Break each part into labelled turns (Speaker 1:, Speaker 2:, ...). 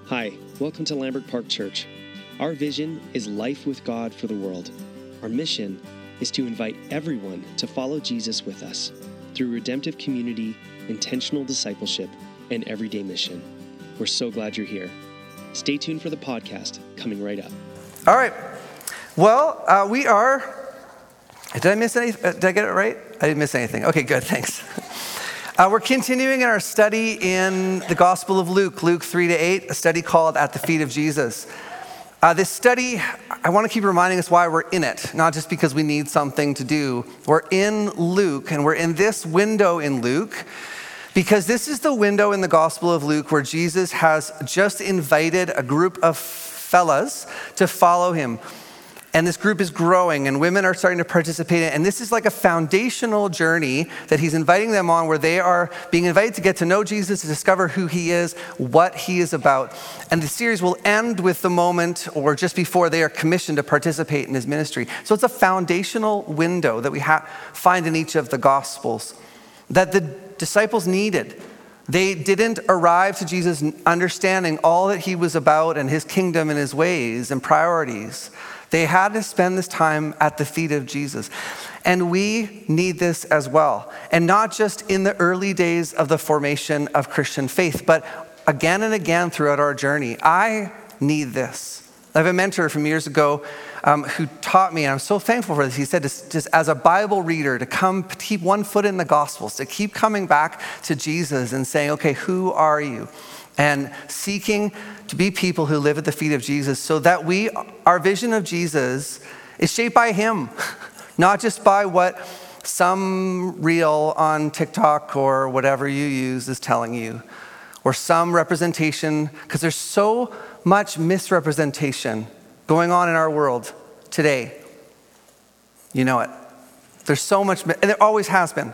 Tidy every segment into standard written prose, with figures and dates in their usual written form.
Speaker 1: Hi, welcome to Lambert Park Church. Our vision is life with God for the world. Our mission is to invite everyone to follow Jesus with us through redemptive community, intentional discipleship, and everyday mission. We're so glad you're here. Stay tuned for the podcast coming right up.
Speaker 2: All right. Well, we are... Did I miss anything? Did I get it right? I didn't miss anything. Okay, good. Thanks. We're continuing in our study in the Gospel of Luke, Luke 3-8, a study called At the Feet of Jesus. This study, I want to keep reminding us why we're in it, not just because we need something to do. We're in Luke, and we're in this window in Luke because this is the window in the Gospel of Luke where Jesus has just invited a group of fellas to follow him. And this group is growing, and women are starting to participate in it. And this is like a foundational journey that he's inviting them on, where they are being invited to get to know Jesus, to discover who he is, what he is about. And the series will end with the moment, or just before they are commissioned to participate in his ministry. So it's a foundational window that we find in each of the Gospels that the disciples needed. They didn't arrive to Jesus understanding all that he was about and his kingdom and his ways and priorities. They had to spend this time at the feet of Jesus. And we need this as well. And not just in the early days of the formation of Christian faith, but again and again throughout our journey. I need this. I have a mentor from years ago who taught me, and I'm so thankful for this. He said, just as a Bible reader, to keep one foot in the Gospels, to keep coming back to Jesus and saying, okay, who are you? And seeking to be people who live at the feet of Jesus so that our vision of Jesus is shaped by him, not just by what some reel on TikTok or whatever you use is telling you, or some representation, because there's so much misrepresentation going on in our world today. You know it. There's so much, and there always has been,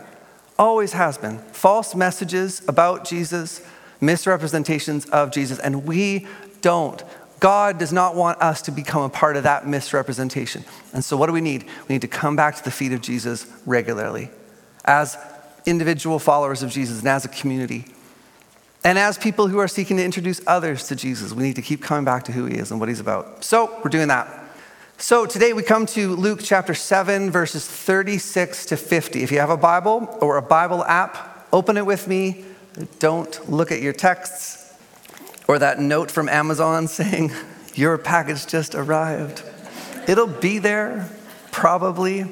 Speaker 2: false messages about Jesus, misrepresentations of Jesus, and we don't. God does not want us to become a part of that misrepresentation. And so what do we need? We need to come back to the feet of Jesus regularly as individual followers of Jesus and as a community. And as people who are seeking to introduce others to Jesus, we need to keep coming back to who he is and what he's about. So we're doing that. So today we come to Luke chapter 7, verses 36 to 50. If you have a Bible or a Bible app, open it with me. Don't look at your texts or that note from Amazon saying, your package just arrived. It'll be there, probably.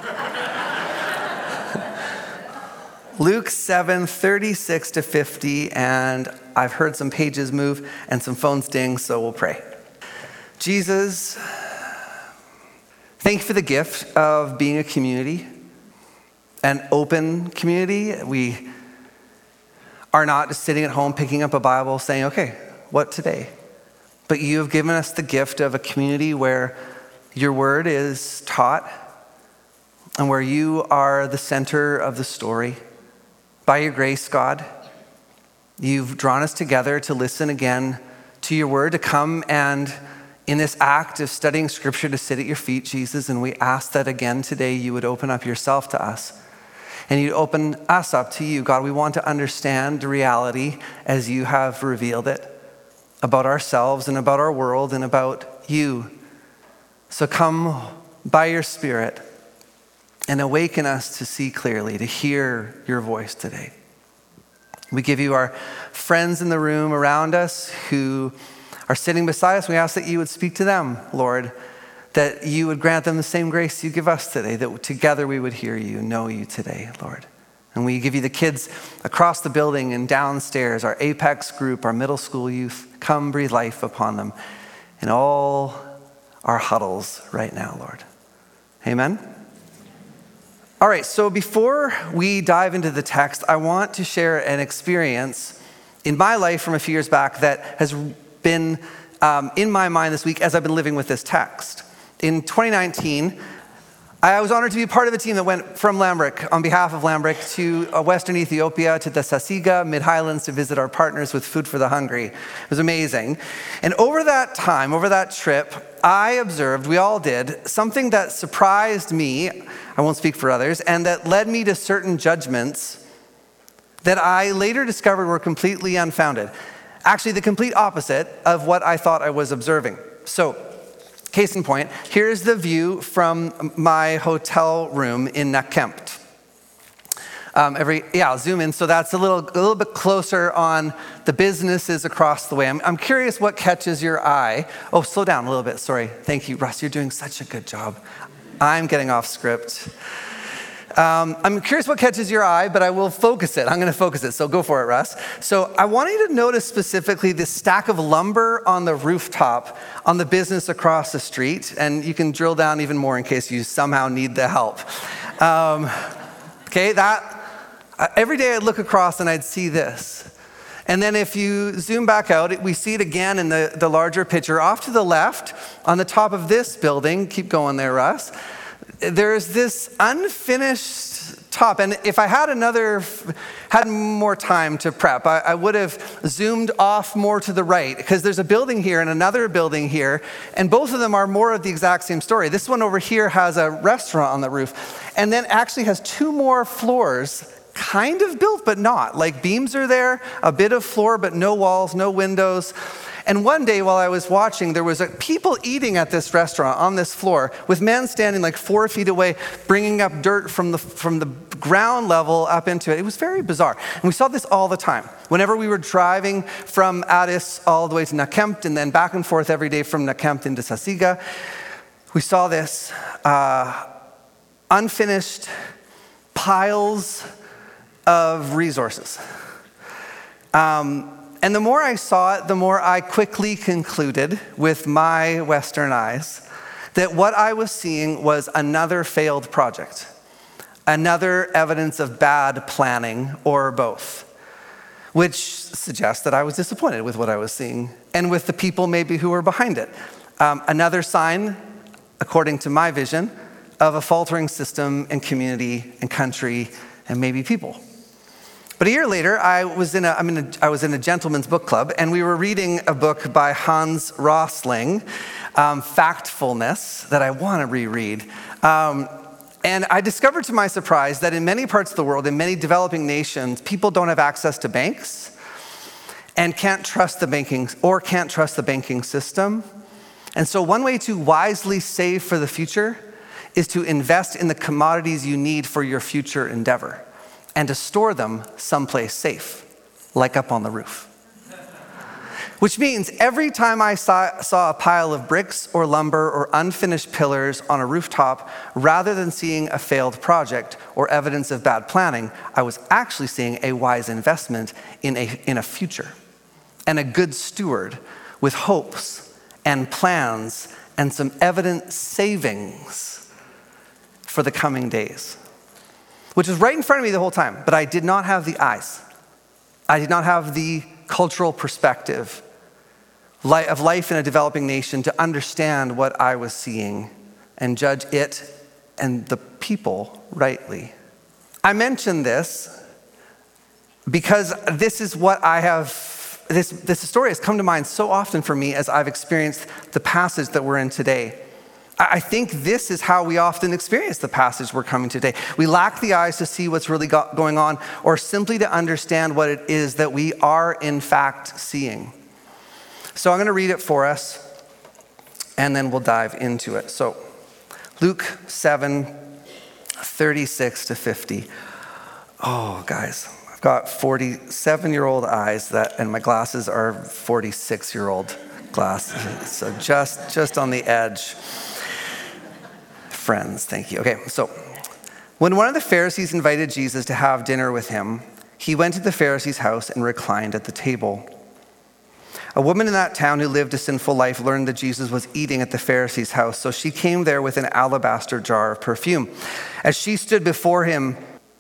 Speaker 2: Luke 7, 36 to 50, and I've heard some pages move and some phones ding, so we'll pray. Jesus, thank you for the gift of being a community, an open community. We are not just sitting at home picking up a Bible saying, okay, what today? But you have given us the gift of a community where your word is taught and where you are the center of the story. By your grace, God, you've drawn us together to listen again to your word, to come and in this act of studying scripture to sit at your feet, Jesus, and we ask that again today you would open up yourself to us. And you'd open us up to you. God, we want to understand the reality as you have revealed it about ourselves and about our world and about you. So come by your Spirit and awaken us to see clearly, to hear your voice today. We give you our friends in the room around us who are sitting beside us. We ask that you would speak to them, Lord, that you would grant them the same grace you give us today, that together we would hear you, know you today, Lord. And we give you the kids across the building and downstairs, our Apex group, our middle school youth. Come breathe life upon them in all our huddles right now, Lord. Amen. All right, so before we dive into the text, I want to share an experience in my life from a few years back that has been in my mind this week as I've been living with this text. In 2019, I was honored to be part of a team that went from Lambrick, on behalf of Lambrick, to Western Ethiopia, to the Sasiga Mid-Highlands to visit our partners with Food for the Hungry. It was amazing. And over that time, over that trip, I observed, we all did, something that surprised me, I won't speak for others, and that led me to certain judgments that I later discovered were completely unfounded. Actually, the complete opposite of what I thought I was observing. So, case in point, here's the view from my hotel room in Nakhempt. I'll zoom in. So that's a little bit closer on the businesses across the way. I'm curious what catches your eye. Oh, slow down a little bit. Sorry. Thank you, Russ. You're doing such a good job. I'm getting off script. I'm curious what catches your eye, but I will focus it. I'm going to focus it. So go for it, Russ. So I want you to notice specifically this stack of lumber on the rooftop on the business across the street. And you can drill down even more in case you somehow need the help. Every day I'd look across and I'd see this. And then if you zoom back out, we see it again in the larger picture. Off to the left, on the top of this building, keep going there, Russ, there's this unfinished top. And if I had more time to prep, I would have zoomed off more to the right, because there's a building here and another building here, and both of them are more of the exact same story. This one over here has a restaurant on the roof, and then actually has 2 more floors kind of built, but not. Like beams are there, a bit of floor, but no walls, no windows. And one day while I was watching, there was people eating at this restaurant on this floor with men standing like 4 feet away, bringing up dirt from the ground level up into it. It was very bizarre. And we saw this all the time. Whenever we were driving from Addis all the way to Nakhempt and then back and forth every day from Nakhempt into Sasiga, we saw this unfinished piles of resources. And the more I saw it, the more I quickly concluded with my Western eyes that what I was seeing was another failed project, another evidence of bad planning or both, which suggests that I was disappointed with what I was seeing and with the people maybe who were behind it. Another sign, according to my vision, of a faltering system and community and country and maybe people. But a year later, I was in a gentleman's book club, and we were reading a book by Hans Rosling, Factfulness, that I want to reread. And I discovered to my surprise that in many parts of the world, in many developing nations, people don't have access to banks and can't trust the banking system. And so one way to wisely save for the future is to invest in the commodities you need for your future endeavor, and to store them someplace safe, like up on the roof. Which means every time I saw a pile of bricks or lumber or unfinished pillars on a rooftop, rather than seeing a failed project or evidence of bad planning, I was actually seeing a wise investment in a future, and a good steward with hopes and plans and some evident savings for the coming days. Which was right in front of me the whole time, but I did not have the eyes. I did not have the cultural perspective of life in a developing nation to understand what I was seeing and judge it and the people rightly. I mention this because this is what I have, this story has come to mind so often for me as I've experienced the passage that we're in today. I think this is how we often experience the passage we're coming today. We lack the eyes to see what's really going on, or simply to understand what it is that we are in fact seeing. So I'm going to read it for us, and then we'll dive into it. So Luke 7:36-50. Oh, guys, I've got 47-year-old eyes and my glasses are 46-year-old glasses. So just on the edge. Friends, thank you. Okay, so when one of the Pharisees invited Jesus to have dinner with him, he went to the Pharisee's house and reclined at the table. A woman in that town who lived a sinful life learned that Jesus was eating at the Pharisee's house, so she came there with an alabaster jar of perfume. As she stood behind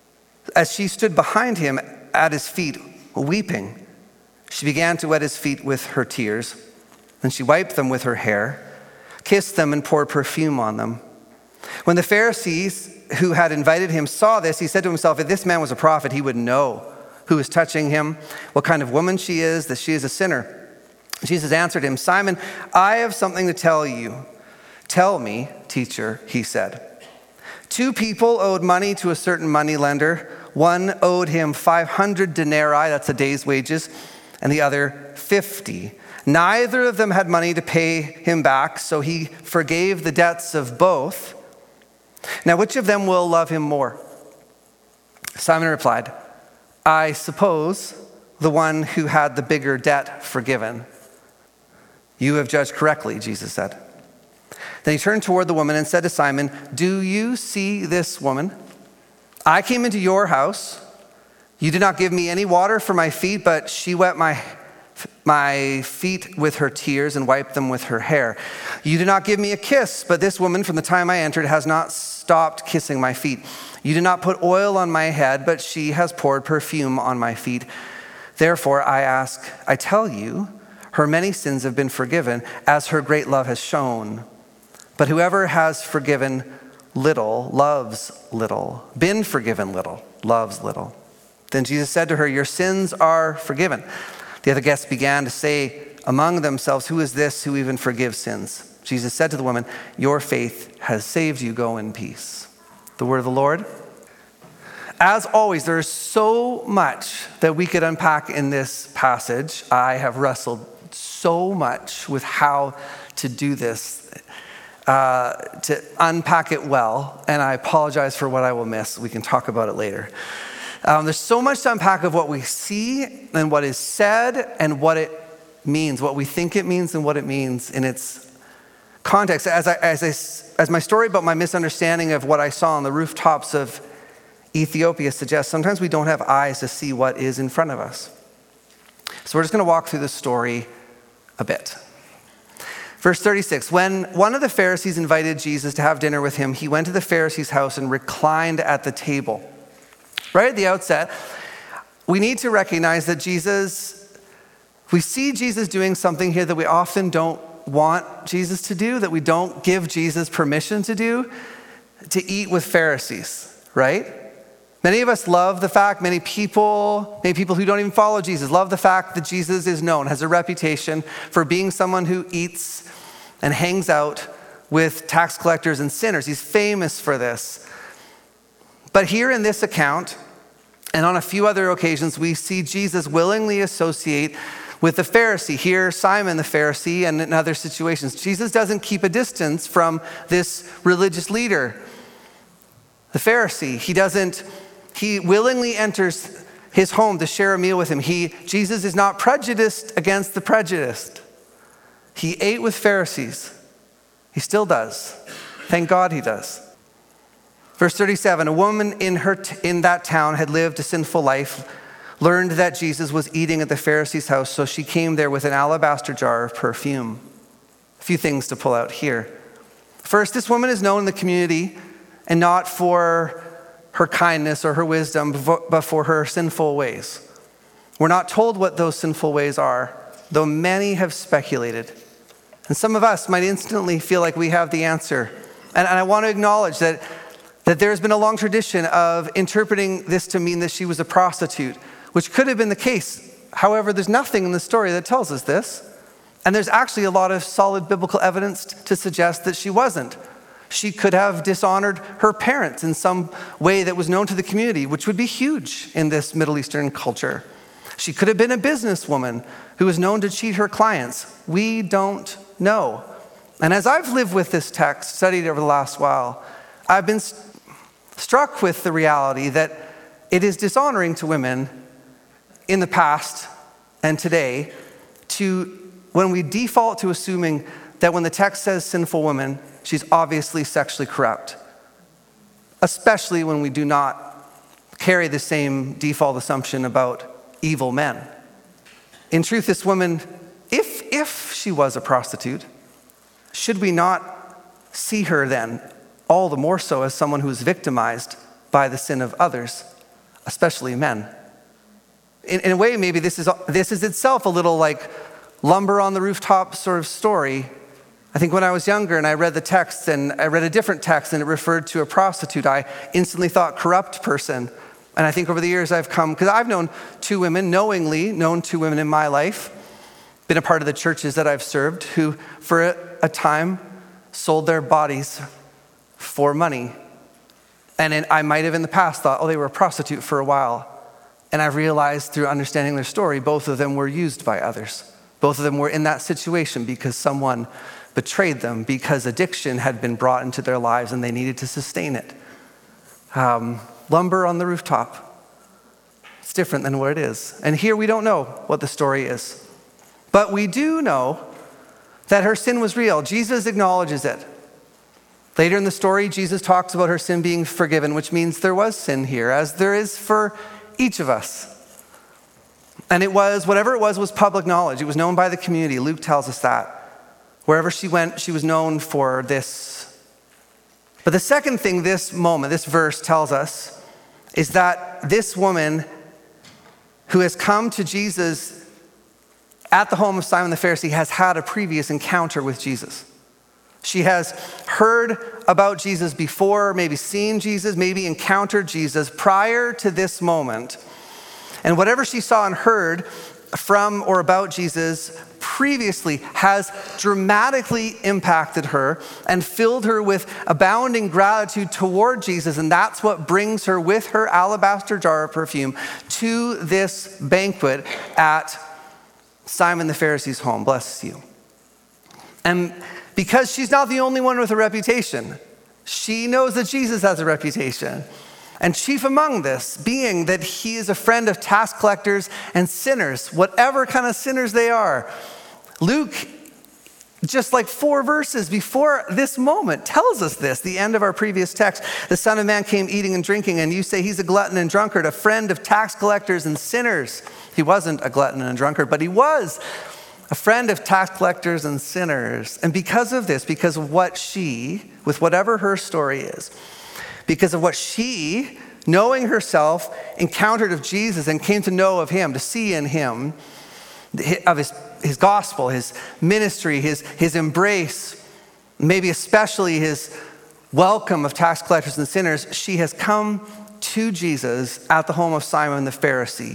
Speaker 2: him at his feet, weeping, she began to wet his feet with her tears. Then she wiped them with her hair, kissed them, and poured perfume on them. When the Pharisees who had invited him saw this, he said to himself, if this man was a prophet, he would know who is touching him, what kind of woman she is, that she is a sinner. Jesus answered him, Simon, I have something to tell you. Tell me, teacher, he said. 2 people owed money to a certain moneylender. One owed him 500 denarii, that's a day's wages, and the other 50. Neither of them had money to pay him back, so he forgave the debts of both. Now, which of them will love him more? Simon replied, I suppose the one who had the bigger debt forgiven. You have judged correctly, Jesus said. Then he turned toward the woman and said to Simon, do you see this woman? I came into your house. You did not give me any water for my feet, but she wet my feet with her tears and wiped them with her hair. You did not give me a kiss, but this woman from the time I entered has not stopped kissing my feet. You did not put oil on my head, but she has poured perfume on my feet. Therefore, I tell you, her many sins have been forgiven, as her great love has shown. But whoever has forgiven little loves little. Been forgiven little loves little. Then Jesus said to her, your sins are forgiven. The other guests began to say among themselves, who is this who even forgives sins? Jesus said to the woman, your faith has saved you. Go in peace. The word of the Lord. As always, there is so much that we could unpack in this passage. I have wrestled so much with how to do this, to unpack it well, and I apologize for what I will miss. We can talk about it later. There's so much to unpack of what we see and what is said and what it means, what we think it means and what it means in its context. As my story about my misunderstanding of what I saw on the rooftops of Ethiopia suggests, sometimes we don't have eyes to see what is in front of us. So we're just going to walk through the story a bit. Verse 36, when one of the Pharisees invited Jesus to have dinner with him, he went to the Pharisee's house and reclined at the table. Right at the outset, we need to recognize that we see Jesus doing something here that we often don't want Jesus to do, that we don't give Jesus permission to do, to eat with Pharisees, right? Many of us love the fact, many people who don't even follow Jesus, love the fact that Jesus is known, has a reputation for being someone who eats and hangs out with tax collectors and sinners. He's famous for this. But here in this account, and on a few other occasions, we see Jesus willingly associate with the Pharisee. Here, Simon the Pharisee, and in other situations. Jesus doesn't keep a distance from this religious leader, the Pharisee. He willingly enters his home to share a meal with him. Jesus is not prejudiced against the prejudiced. He ate with Pharisees. He still does. Thank God he does. Verse 37, a woman in that town had lived a sinful life, learned that Jesus was eating at the Pharisee's house, so she came there with an alabaster jar of perfume. A few things to pull out here. First, this woman is known in the community, and not for her kindness or her wisdom, but for her sinful ways. We're not told what those sinful ways are, though many have speculated. And some of us might instantly feel like we have the answer. And I want to acknowledge that there's been a long tradition of interpreting this to mean that she was a prostitute, which could have been the case. However, there's nothing in the story that tells us this. And there's actually a lot of solid biblical evidence to suggest that she wasn't. She could have dishonored her parents in some way that was known to the community, which would be huge in this Middle Eastern culture. She could have been a businesswoman who was known to cheat her clients. We don't know. And as I've lived with this text, studied over the last while, I've been struck with the reality that it is dishonoring to women in the past and today when we default to assuming that when the text says sinful woman, she's obviously sexually corrupt, especially when we do not carry the same default assumption about evil men. In truth, this woman, if she was a prostitute, should we not see her then all the more so as someone who is victimized by the sin of others, especially men? In a way, maybe this is itself a little like lumber on the rooftop sort of story. I think when I was younger and I read the text and I read a different text and it referred to a prostitute, I instantly thought corrupt person. And I think over the years I've come, because I've known knowingly known two women in my life, been a part of the churches that I've served, who for a time sold their bodies for money. And I might have in the past thought, they were a prostitute for a while. And I've realized through understanding their story, both of them were used by others. Both of them were in that situation because someone betrayed them, because addiction had been brought into their lives and they needed to sustain it. Lumber on the rooftop. It's different than what it is. And here we don't know what the story is. But we do know that her sin was real. Jesus acknowledges it. Later in the story, Jesus talks about her sin being forgiven, which means there was sin here, as there is for each of us. And it was, whatever it was public knowledge. It was known by the community. Luke tells us that. Wherever she went, she was known for this. But the second thing this moment, this verse tells us, is that this woman who has come to Jesus at the home of Simon the Pharisee has had a previous encounter with Jesus. She has heard about Jesus before, maybe seen Jesus, maybe encountered Jesus prior to this moment. And whatever she saw and heard from or about Jesus previously has dramatically impacted her and filled her with abounding gratitude toward Jesus. And that's what brings her with her alabaster jar of perfume to this banquet at Simon the Pharisee's home. Bless you. And because she's not the only one with a reputation, she knows that Jesus has a reputation. And chief among this being that he is a friend of tax collectors and sinners, whatever kind of sinners they are. Luke, just like 4 verses before this moment, tells us this, the end of our previous text. The Son of Man came eating and drinking, and you say he's a glutton and drunkard, a friend of tax collectors and sinners. He wasn't a glutton and a drunkard, but he was a friend of tax collectors and sinners. And because of this, because of what she, with whatever her story is, because of what she, knowing herself, encountered of Jesus and came to know of him, to see in him, of his gospel, his ministry, his embrace, maybe especially his welcome of tax collectors and sinners, she has come to Jesus at the home of Simon the Pharisee,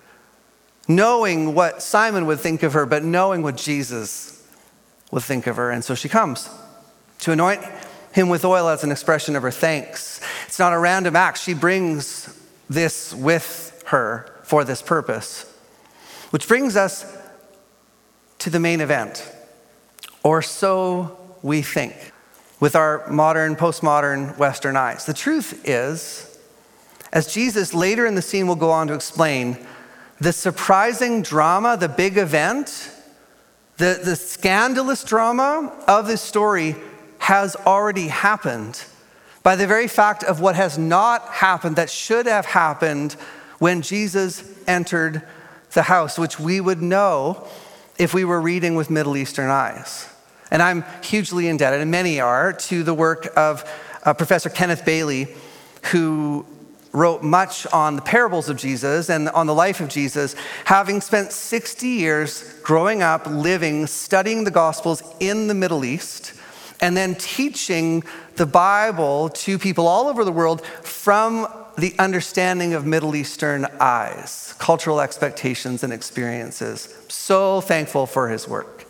Speaker 2: knowing what Simon would think of her, but knowing what Jesus would think of her. And so she comes to anoint him with oil as an expression of her thanks. It's not a random act. She brings this with her for this purpose. Which brings us to the main event, or so we think, with our modern, postmodern Western eyes. The truth is, as Jesus later in the scene will go on to explain, the surprising drama, the big event, the scandalous drama of this story has already happened by the very fact of what has not happened that should have happened when Jesus entered the house, which we would know if we were reading with Middle Eastern eyes. And I'm hugely indebted, and many are, to the work of Professor Kenneth Bailey, who wrote much on the parables of Jesus and on the life of Jesus, having spent 60 years growing up, living, studying the Gospels in the Middle East, and then teaching the Bible to people all over the world from the understanding of Middle Eastern eyes, cultural expectations and experiences. So thankful for his work.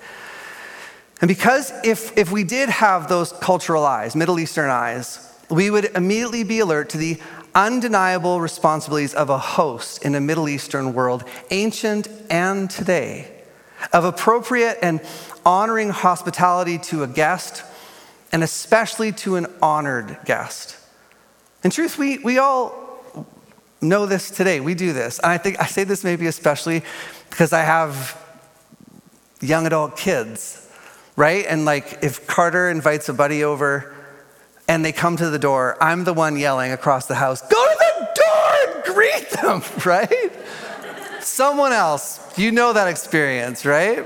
Speaker 2: And because if we did have those cultural eyes, Middle Eastern eyes, we would immediately be alert to the undeniable responsibilities of a host in a Middle Eastern world, ancient and today, of appropriate and honoring hospitality to a guest, and especially to an honored guest. In truth, we all know this today. We do this. And I think I say this maybe especially because I have young adult kids, right? And like if Carter invites a buddy over and they come to the door, I'm the one yelling across the house, go to the door and greet them, right? Someone else, you know that experience, right?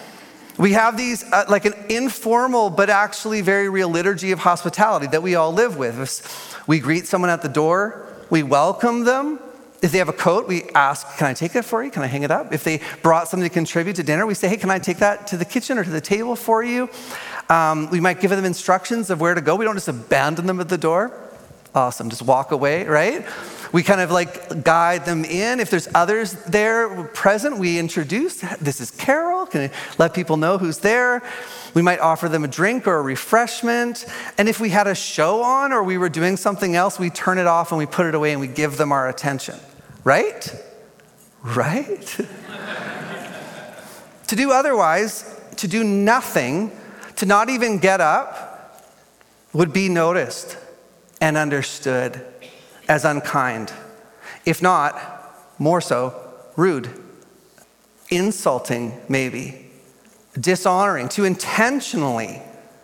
Speaker 2: We have these, like an informal, but actually very real liturgy of hospitality that we all live with. If we greet someone at the door, we welcome them. If they have a coat, we ask, can I take it for you? Can I hang it up? If they brought something to contribute to dinner, we say, hey, can I take that to the kitchen or to the table for you? We might give them instructions of where to go. We don't just abandon them at the door. Awesome, just walk away, right? We kind of like guide them in. If there's others there present, we introduce, this is Carol. Can I let people know who's there? We might offer them a drink or a refreshment. And if we had a show on or we were doing something else, we turn it off and we put it away and we give them our attention, right? Right? To do otherwise, to do nothing, to not even get up, would be noticed and understood as unkind, if not, more so, rude, insulting maybe, dishonoring. To intentionally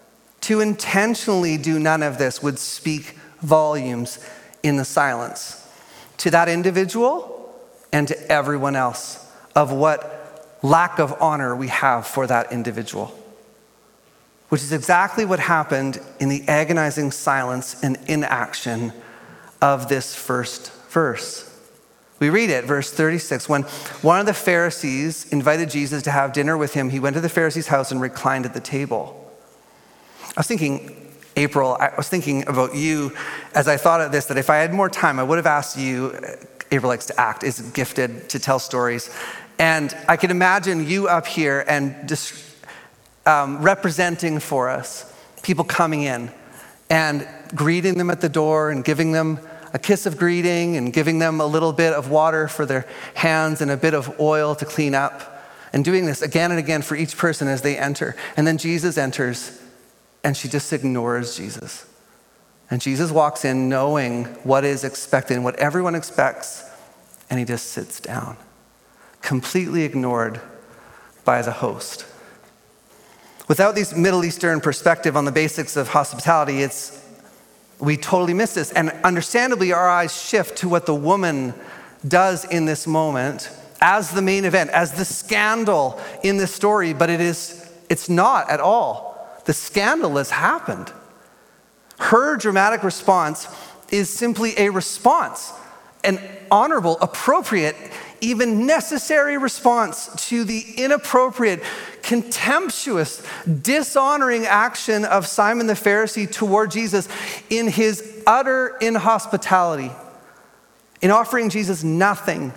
Speaker 2: do none of this would speak volumes in the silence to that individual and to everyone else of what lack of honor we have for that individual, which is exactly what happened in the agonizing silence and inaction of this first verse. We read it, verse 36. When one of the Pharisees invited Jesus to have dinner with him, he went to the Pharisee's house and reclined at the table. I was thinking, April, I was thinking about you as I thought of this, that if I had more time, I would have asked you. April likes to act, is gifted to tell stories. And I could imagine you up here and just representing for us people coming in and greeting them at the door and giving them a kiss of greeting and giving them a little bit of water for their hands and a bit of oil to clean up, and doing this again and again for each person as they enter. And then Jesus enters and she just ignores Jesus. And Jesus walks in knowing what is expected and what everyone expects, and he just sits down, completely ignored by the host. Without this Middle Eastern perspective on the basics of hospitality, we totally miss this. And understandably, our eyes shift to what the woman does in this moment as the main event, as the scandal in this story, but it's not at all. The scandal has happened. Her dramatic response is simply a response, an honorable, appropriate, even necessary response to the inappropriate, contemptuous, dishonoring action of Simon the Pharisee toward Jesus in his utter inhospitality. In offering Jesus nothing,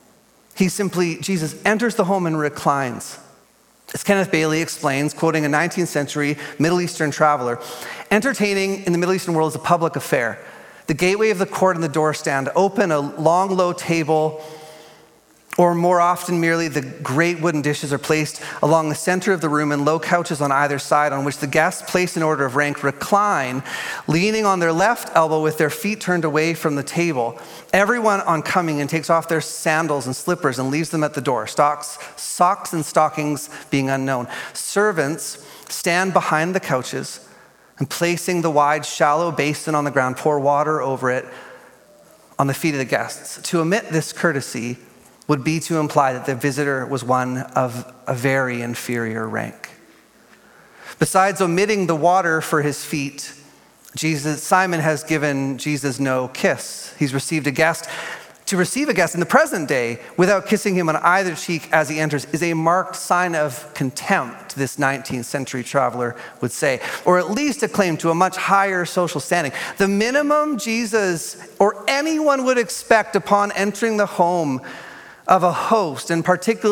Speaker 2: Jesus enters the home and reclines. As Kenneth Bailey explains, quoting a 19th century Middle Eastern traveler, entertaining in the Middle Eastern world is a public affair. The gateway of the court and the door stand open, a long, low table, or more often merely the great wooden dishes are placed along the center of the room and low couches on either side on which the guests, placed in order of rank, recline, leaning on their left elbow with their feet turned away from the table. Everyone on coming in takes off their sandals and slippers and leaves them at the door, socks and stockings being unknown. Servants stand behind the couches and, placing the wide, shallow basin on the ground, pour water over it on the feet of the guests. To omit this courtesy would be to imply that the visitor was one of a very inferior rank. Besides omitting the water for his feet, Simon has given Jesus no kiss. He's received a guest. To receive a guest in the present day without kissing him on either cheek as he enters is a marked sign of contempt, this 19th century traveler would say, or at least a claim to a much higher social standing. The minimum Jesus or anyone would expect upon entering the home of a host, and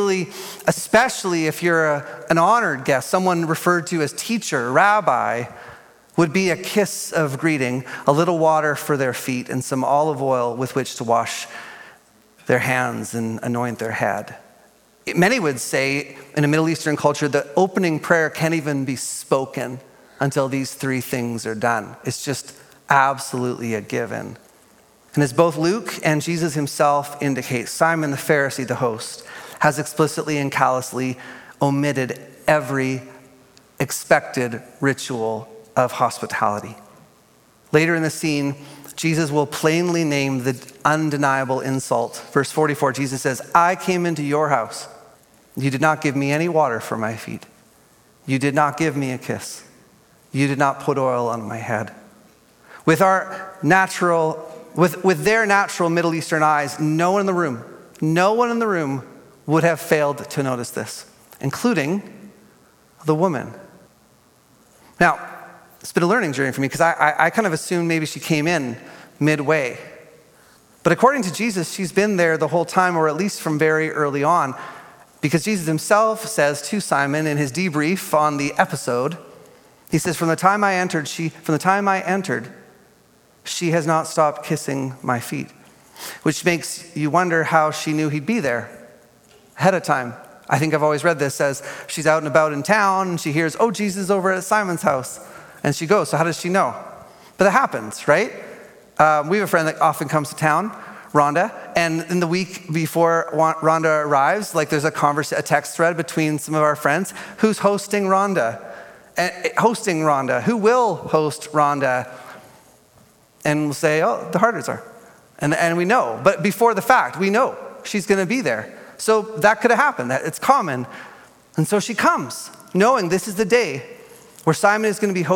Speaker 2: especially if you're an honored guest, someone referred to as teacher, rabbi, would be a kiss of greeting, a little water for their feet, and some olive oil with which to wash their hands and anoint their head. Many would say in a Middle Eastern culture, the opening prayer can't even be spoken until these three things are done. It's just absolutely a given. And as both Luke and Jesus himself indicate, Simon the Pharisee, the host, has explicitly and callously omitted every expected ritual of hospitality. Later in the scene, Jesus will plainly name the undeniable insult. Verse 44, Jesus says, "I came into your house. You did not give me any water for my feet. You did not give me a kiss. You did not put oil on my head." With their natural Middle Eastern eyes, no one in the room would have failed to notice this, including the woman. Now, it's been a learning journey for me because I kind of assumed maybe she came in midway. But according to Jesus, she's been there the whole time, or at least from very early on, because Jesus himself says to Simon in his debrief on the episode, he says, from the time I entered, she has not stopped kissing my feet, which makes you wonder how she knew he'd be there ahead of time, I think I've always read this as she's out and about in town and she hears, oh, Jesus is over at Simon's house. And she goes. So how does she know? But that happens, right? We have a friend that often comes to town, Rhonda. And in the week before Rhonda arrives, like there's a text thread between some of our friends. Who's hosting Rhonda? Who will host Rhonda? And we'll say, oh, the Harders are. And we know. But before the fact, we know she's going to be there. So that could have happened. It's common. And so she comes, knowing this is the day where Jesus is going to be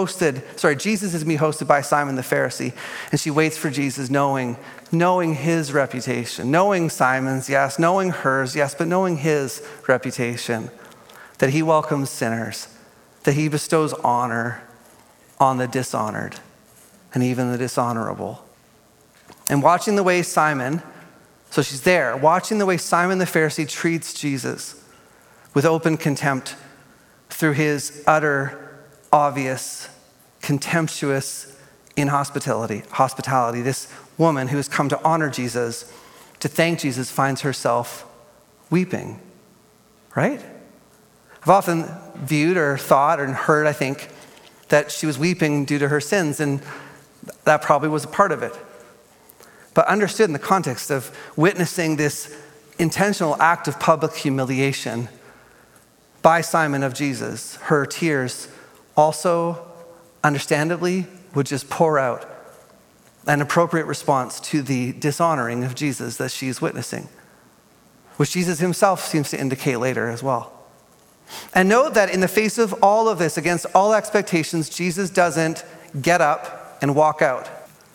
Speaker 2: hosted by Simon the Pharisee. And she waits for Jesus, knowing his reputation, knowing Simon's, yes, knowing hers, yes, but knowing his reputation, that he welcomes sinners, that he bestows honor on the dishonored and even the dishonorable. And watching the way so she's there, watching the way Simon the Pharisee treats Jesus with open contempt through his utter, obvious, contemptuous hospitality. This woman who has come to honor Jesus, to thank Jesus, finds herself weeping, right? I've often viewed or thought and heard, I think, that she was weeping due to her sins, and that probably was a part of it. But understood in the context of witnessing this intentional act of public humiliation by Simon of Jesus, her tears also, understandably, would just pour out an appropriate response to the dishonoring of Jesus that she's witnessing, which Jesus himself seems to indicate later as well. And note that in the face of all of this, against all expectations, Jesus doesn't get up and walk out.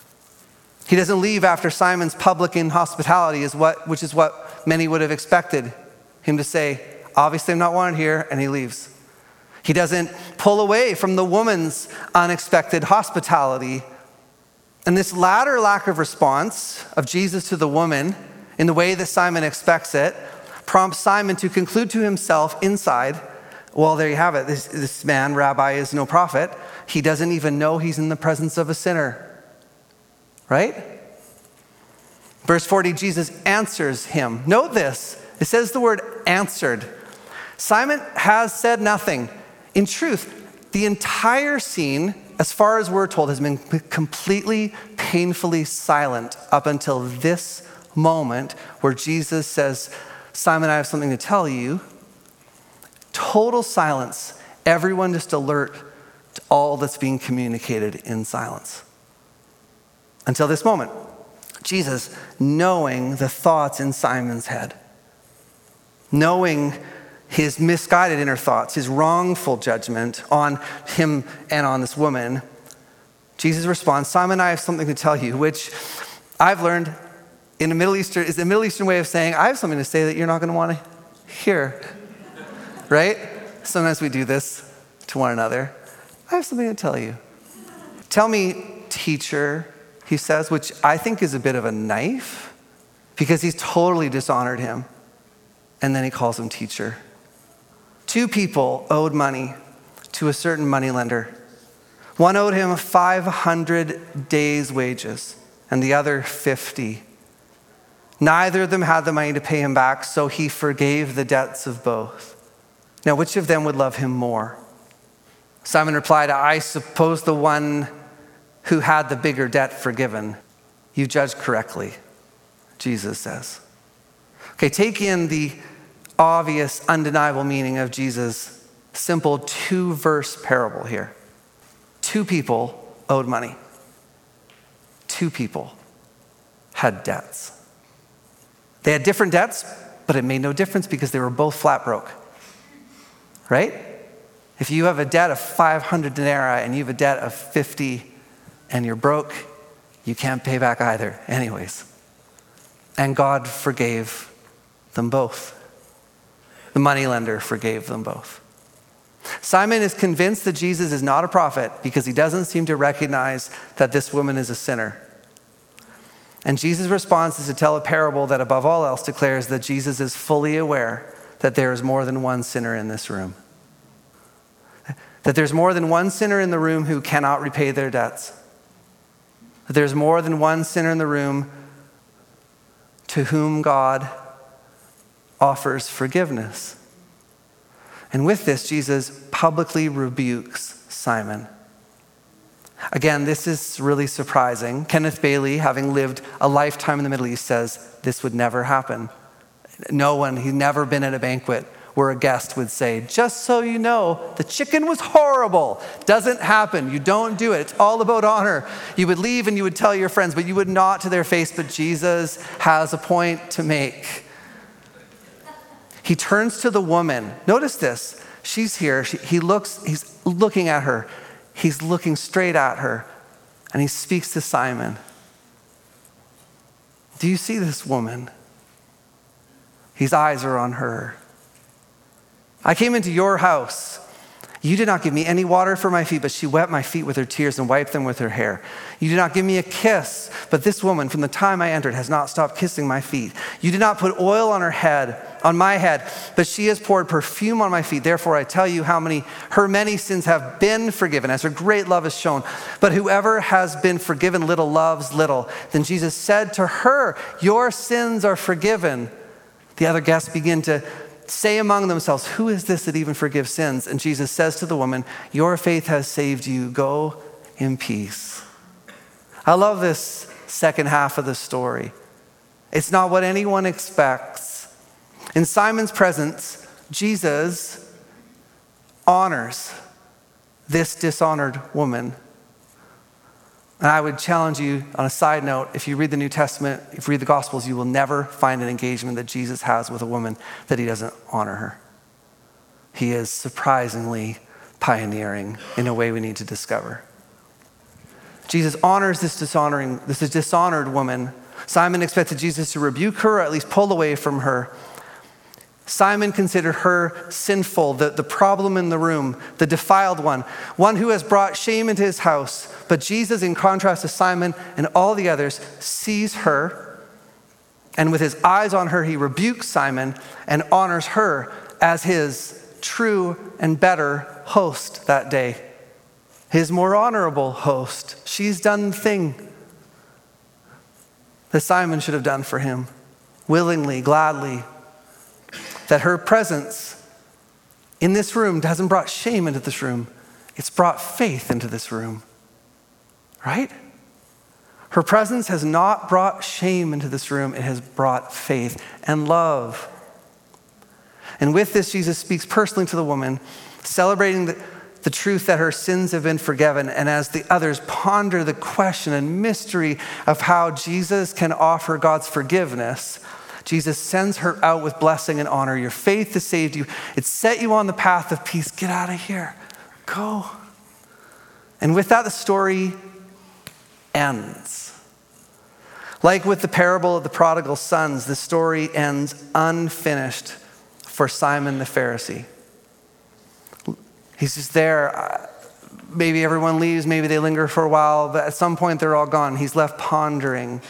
Speaker 2: He doesn't leave after Simon's public inhospitality, which is what many would have expected him to say, obviously I'm not wanted here, and he leaves. He doesn't pull away from the woman's unexpected hospitality. And this latter lack of response of Jesus to the woman in the way that Simon expects it prompts Simon to conclude to himself inside, well, there you have it. This man, rabbi, is no prophet. He doesn't even know he's in the presence of a sinner. Right? Verse 40, Jesus answers him. Note this. It says the word answered. Simon has said nothing. In truth, the entire scene, as far as we're told, has been completely, painfully silent up until this moment where Jesus says, Simon, I have something to tell you. Total silence. Everyone just alert to all that's being communicated in silence. Until this moment, Jesus, knowing the thoughts in Simon's head, knowing his misguided inner thoughts, his wrongful judgment on him and on this woman, Jesus responds, Simon, I have something to tell you, which I've learned in the Middle Eastern is the Middle Eastern way of saying, I have something to say that you're not going to want to hear, right? Sometimes we do this to one another. I have something to tell you. Tell me, teacher, he says, which I think is a bit of a knife because he's totally dishonored him. And then he calls him teacher. 2 people owed money to a certain moneylender. One owed him 500 days' wages and the other 50. Neither of them had the money to pay him back, so he forgave the debts of both. Now, which of them would love him more? Simon replied, I suppose the one who had the bigger debt forgiven. You judged correctly, Jesus says. Okay, take in the obvious, undeniable meaning of Jesus' simple 2-verse parable here. 2 people owed money. 2 people had debts. They had different debts, but it made no difference because they were both flat broke. Right? If you have a debt of 500 denarii and you have a debt of 50 and you're broke, you can't pay back either anyways. And God forgave them both. The moneylender forgave them both. Simon is convinced that Jesus is not a prophet because he doesn't seem to recognize that this woman is a sinner. And Jesus' response is to tell a parable that above all else declares that Jesus is fully aware that there is more than one sinner in this room. That there's more than one sinner in the room who cannot repay their debts. That there's more than one sinner in the room to whom God offers forgiveness And with this, Jesus publicly rebukes Simon. Again, this is really surprising. Kenneth Bailey, having lived a lifetime in the Middle East, says this would never happen. He'd never been at a banquet where a guest would say, just so you know, the chicken was horrible. Doesn't happen. You don't do it. It's all about honor. You would leave and you would tell your friends, but you would not to their face. But Jesus has a point to make. He turns to the woman. Notice this. She's here. He's looking at her. He's looking straight at her. And he speaks to Simon. Do you see this woman? His eyes are on her. I came into your house. You did not give me any water for my feet, but she wet my feet with her tears and wiped them with her hair. You did not give me a kiss, but this woman, from the time I entered, has not stopped kissing my feet. You did not put oil on my head, but she has poured perfume on my feet. Therefore, I tell you her many sins have been forgiven, as her great love is shown. But whoever has been forgiven little loves little. Then Jesus said to her, your sins are forgiven. The other guests begin to say among themselves, who is this that even forgives sins? And Jesus says to the woman, your faith has saved you. Go in peace. I love this second half of the story. It's not what anyone expects. In Simon's presence, Jesus honors this dishonored woman. And I would challenge you on a side note, if you read the New Testament, if you read the Gospels, you will never find an engagement that Jesus has with a woman that he doesn't honor her. He is surprisingly pioneering in a way we need to discover. Jesus honors this dishonored woman. Simon expected Jesus to rebuke her or at least pull away from her. Simon considered her sinful, the problem in the room, the defiled one who has brought shame into his house. But Jesus, in contrast to Simon and all the others, sees her, and with his eyes on her, he rebukes Simon and honors her as his true and better host that day. His more honorable host. She's done the thing that Simon should have done for him, willingly, gladly. That her presence in this room hasn't brought shame into this room. It's brought faith into this room. Right? Her presence has not brought shame into this room. It has brought faith and love. And with this, Jesus speaks personally to the woman, celebrating the truth that her sins have been forgiven. And as the others ponder the question and mystery of how Jesus can offer God's forgiveness, Jesus sends her out with blessing and honor. Your faith has saved you. It set you on the path of peace. Get out of here. Go. And with that, the story ends. Like with the parable of the prodigal sons, the story ends unfinished for Simon the Pharisee. He's just there. Maybe everyone leaves. Maybe they linger for a while. But at some point, they're all gone. He's left pondering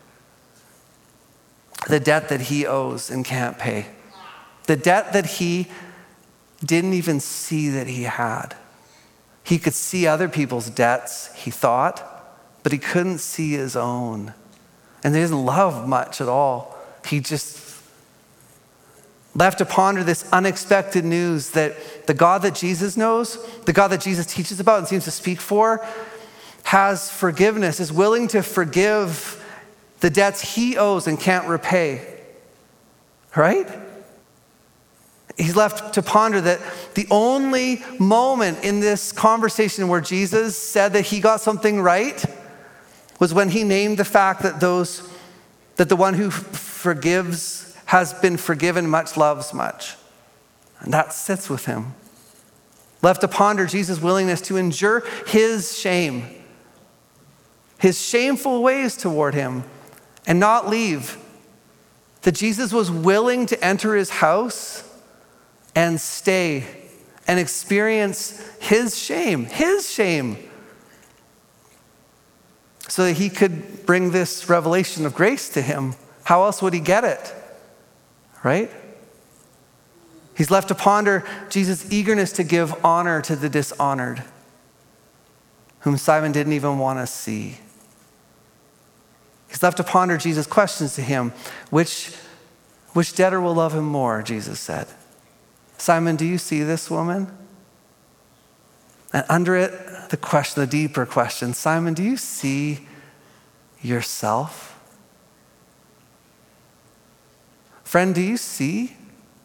Speaker 2: the debt that he owes and can't pay. The debt that he didn't even see that he had. He could see other people's debts, he thought, but he couldn't see his own. And he doesn't love much at all. He just left to ponder this unexpected news that the God that Jesus knows, the God that Jesus teaches about and seems to speak for, has forgiveness, is willing to forgive the debts he owes and can't repay, right? He's left to ponder that the only moment in this conversation where Jesus said that he got something right was when he named the fact that the one who forgives has been forgiven much, loves much. And that sits with him. Left to ponder Jesus' willingness to endure his shame, his shameful ways toward him, and not leave. That Jesus was willing to enter his house and stay and experience his shame, so that he could bring this revelation of grace to him. How else would he get it? Right? He's left to ponder Jesus' eagerness to give honor to the dishonored, whom Simon didn't even want to see. He's left to ponder Jesus' questions to him. Which debtor will love him more, Jesus said. Simon, do you see this woman? And under it, the question, the deeper question, Simon, do you see yourself? Friend, do you see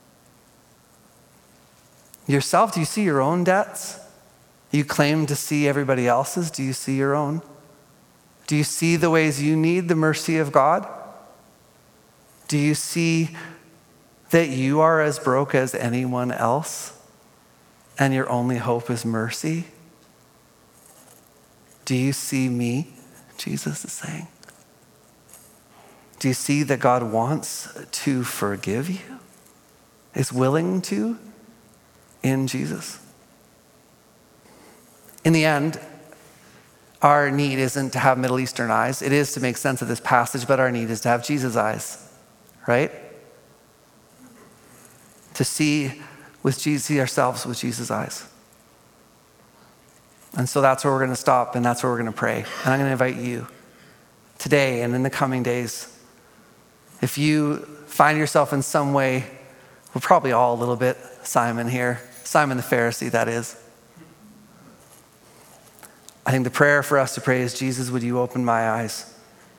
Speaker 2: yourself? Do you see your own debts? You claim to see everybody else's. Do you see your own? Do you see the ways you need the mercy of God? Do you see that you are as broke as anyone else and your only hope is mercy? Do you see me? Jesus is saying. Do you see that God wants to forgive you? Is willing to in Jesus? In the end, our need isn't to have Middle Eastern eyes. It is to make sense of this passage, but our need is to have Jesus' eyes, right? To see ourselves with Jesus' eyes. And so that's where we're going to stop, and that's where we're going to pray. And I'm going to invite you today and in the coming days, if you find yourself in some way, we're probably all a little bit Simon here, Simon the Pharisee, that is. I think the prayer for us to pray is, Jesus, would you open my eyes?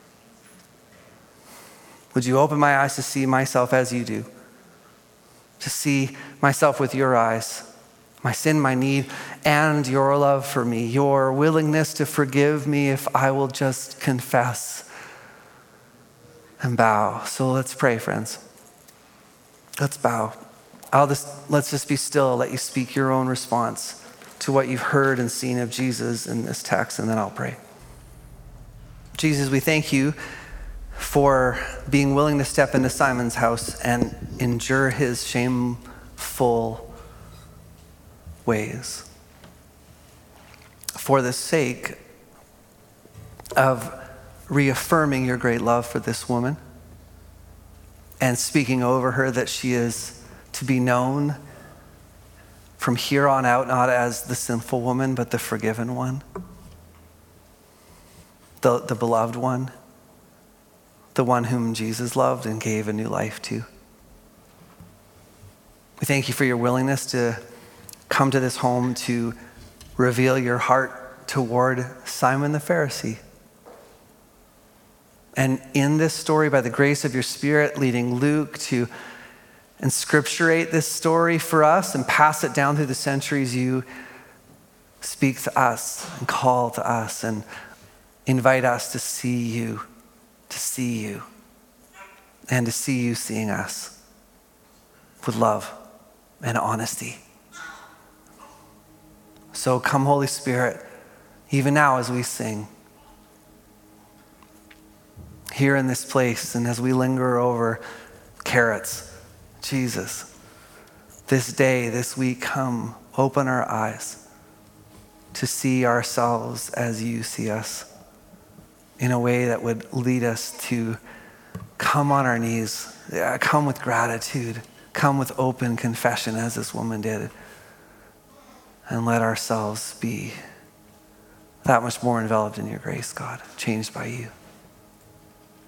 Speaker 2: Would you open my eyes to see myself as you do? To see myself with your eyes, my sin, my need, and your love for me, your willingness to forgive me if I will just confess and bow. So let's pray, friends. Let's bow. Let's just be still, let you speak your own response to what you've heard and seen of Jesus in this text, and then I'll pray. Jesus, we thank you for being willing to step into Simon's house and endure his shameful ways for the sake of reaffirming your great love for this woman and speaking over her that she is to be known from here on out, not as the sinful woman, but the forgiven one, the beloved one, the one whom Jesus loved and gave a new life to. We thank you for your willingness to come to this home to reveal your heart toward Simon the Pharisee. And in this story, by the grace of your Spirit, leading Luke to inscripturate this story for us and pass it down through the centuries, you speak to us and call to us and invite us to see you, and to see you seeing us with love and honesty. So come, Holy Spirit, even now as we sing, here in this place, and as we linger over carrots, Jesus, this day, this week, come, open our eyes to see ourselves as you see us in a way that would lead us to come on our knees, come with gratitude, come with open confession as this woman did, and let ourselves be that much more enveloped in your grace, God, changed by you.